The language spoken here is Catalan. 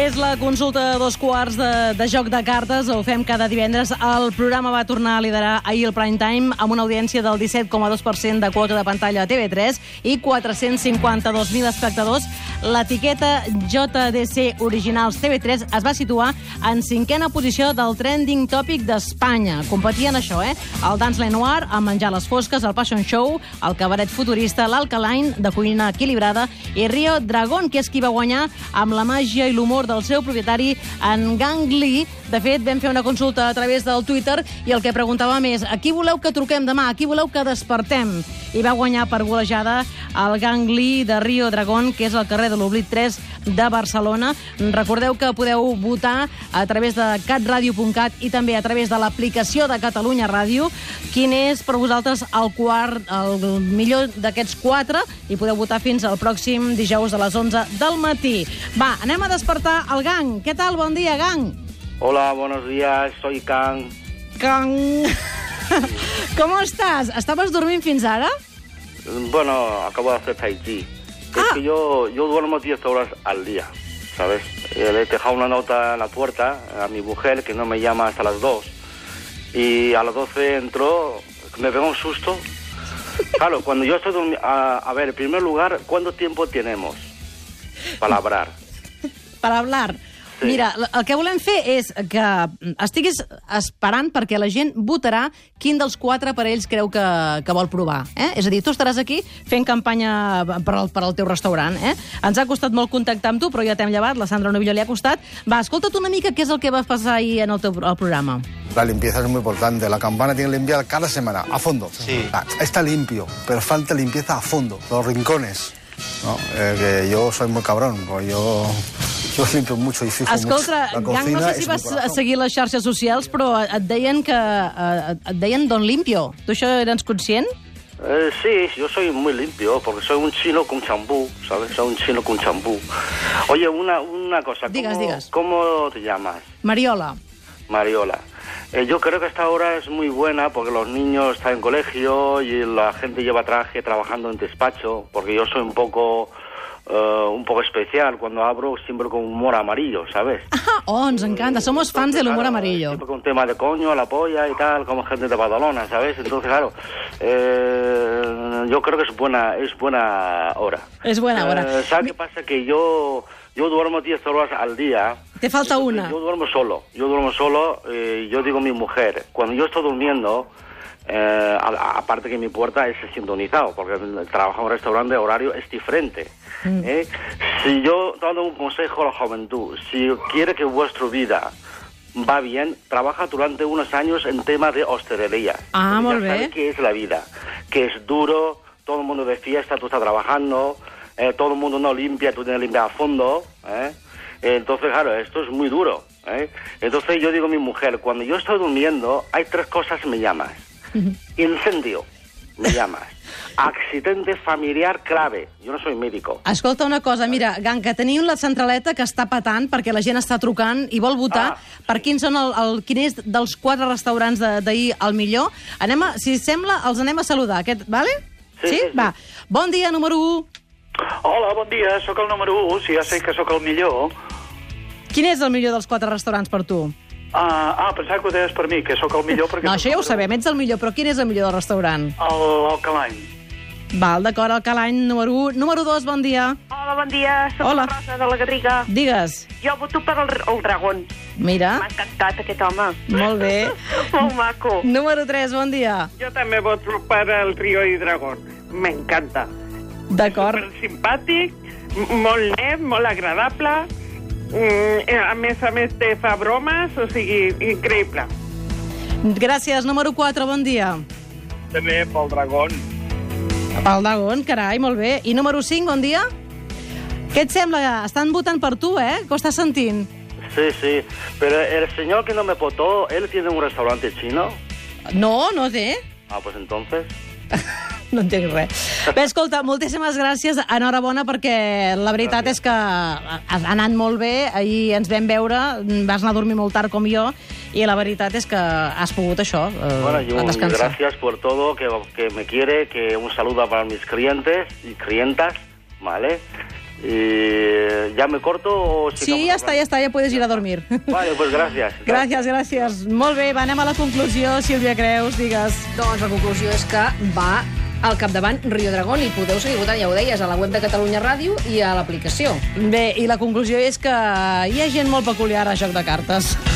És la consulta de 2 quarts de joc de cartes. Ho fem cada divendres. El programa va tornar a liderar ahir el prime time amb una audiència del 17,2% de quota de pantalla a TV3 i 452.000 espectadors. L'etiqueta JDC Originals TV3 es va situar en 5a posició del trending tòpic d'Espanya. Competien això, el Dance Lenoir, amb Menjar les Fosques, el Passion Show, el Cabaret Futurista, l'Alcaline, de cuina equilibrada, i Rio Dragon, que és qui va guanyar amb la màgia i l'humor del seu propietari, en Gang Lee. De fet, vam fer una consulta a través del Twitter i el que preguntàvem és: a qui voleu que truquem demà? A qui voleu que despertem? I va guanyar per golejada el Gang Lee de Rio Dragon, que és al carrer de l'Oblit 3 de Barcelona. Recordeu que podeu votar a través de catradio.cat i també a través de l'aplicació de Catalunya Ràdio quin és per vosaltres el millor d'aquests 4, i podeu votar fins al pròxim dijous a les 11 del matí. Va, anem a despertar el Gang. Què tal? Bon dia, Gang. Hola, buenos días, soy Kang. Kang. ¿Cómo estás? ¿Estabas dormint fins ara? Bueno, acabo de hacer tai chi. Es que yo duermo 10 horas al día, ¿sabes? Le he dejado una nota en la puerta a mi mujer que no me llama hasta las 2. Y a las 12 entró, me pegó un susto. Claro, cuando yo estoy durmiendo... A ver, en primer lugar, ¿cuánto tiempo tenemos para hablar? Per hablar. Sí. Mira, el que volem fer és que estiguis esperant perquè la gent votarà quin dels 4 per ells creu que vol provar. És a dir, tu estaràs aquí fent campanya per al teu restaurant. Ens ha costat molt contactar amb tu, però ja t'hem llevat, la Sandra Novillo li ha costat. Va, escolta't una mica què és el que va passar ahir en el programa. La limpieza es muy importante. La campana tiene que limpiar cada semana, a fondo. Sí. Está limpio, pero falta limpieza a fondo. Los rincones. ¿No? Que yo soy muy cabrón, pues yo limpio mucho y fijo mucho. La cocina. Gang, no sé si vas a seguir les xarxes socials, però et deien Don Limpio. Tu això eres conscient? Sí, yo soy muy limpio, porque soy un chino con champú, ¿sabes? Soy un chino con champú. Oye, una cosa. Digas. ¿Cómo te llamas? Mariola. Mariola. Yo creo que esta hora es muy buena porque los niños están en colegio y la gente lleva traje trabajando en despacho, porque yo soy un poco especial. Cuando abro siempre con humor amarillo, ¿sabes? Nos encanta. Somos fans del humor amarillo. Siempre con tema de coño, la polla y tal, como gente de Badalona, ¿sabes? Entonces, claro, yo creo que es buena hora. Es buena hora. ¿Sabes qué pasa? Que yo duermo 10 horas al día. Te falta una. Yo duermo solo. Yo digo a mi mujer, cuando yo estoy durmiendo, aparte que mi puerta es sintonizado, porque trabajo en un restaurante, horario es diferente. Si yo doy un consejo a la juventud, si quiere que vuestra vida va bien, trabaja durante unos años en temas de hostelería. Muy bien. Sabes qué es la vida, que es duro, todo el mundo de fiesta, tú estás trabajando, todo el mundo no limpia, tú tienes que limpiar a fondo, Entonces, claro, esto es muy duro, Entonces yo digo a mi mujer, cuando yo estoy durmiendo, hay 3 cosas que me llamas. Incendio, me llamas. Accidente familiar grave. Jo no soy médico. Escolta una cosa, mira, Gang, que tenim la centraleta que està patant perquè la gent està trucant i vol votar per quin és dels 4 restaurants d'ahir el millor. Si sembla, els anem a saludar. Vale? Sí? Va. Bon dia, número 1. Hola, bon dia, sóc el número 1, si ja sé que sóc el millor. Quin és el millor dels 4 restaurants per tu? Pensava que ho deies per mi, que sóc el millor perquè... No, això ja ho sabem, ets el millor, però quin és el millor del restaurant? L'Alcaline. Val, d'acord, Alcaline, número 1. Número 2, bon dia. Hola, bon dia, soc la Rosa de la Garriga. Digues. Jo voto per el Dragón. Mira. M'ha encantat aquest home. Molt bé. Molt maco. Número 3, bon dia. Jo també voto per el Rio i Dragón. M'encanta. D'acord. Super simpàtic, molt net, molt agradable. A més te fa bromes, o sigui, increïble. Gràcies. Número 4, bon dia. També pel Dragón. Pel Dragón, carai, molt bé. I número 5, bon dia. Què et sembla? Estan votant per tu, que ho estàs sentint? Sí, pero el señor que no me votó, ¿él tiene un restaurante chino? No té. Pues entonces... No entenc res. Bé, escolta, moltíssimes gràcies. Enhorabona, perquè la veritat és que ha anat molt bé. Ahir ens vam veure, vas anar a dormir molt tard com jo, i la veritat és que has pogut això, descansar. Gracias por todo, que me quiere, que un saludo para mis clientes y clientas, ¿vale? ¿Y ya me corto o Sí, ja està, ja puedes ir a dormir. Vale, pues gracias. Gràcies. Molt bé, anem a la conclusió. Sílvia Creus, digues. Doncs la conclusió és que va al capdavant Rio Dragón i podeu seguir votant, ja ho deies, a la web de Catalunya Ràdio i a l'aplicació. Bé, i la conclusió és que hi ha gent molt peculiar a Joc de Cartes.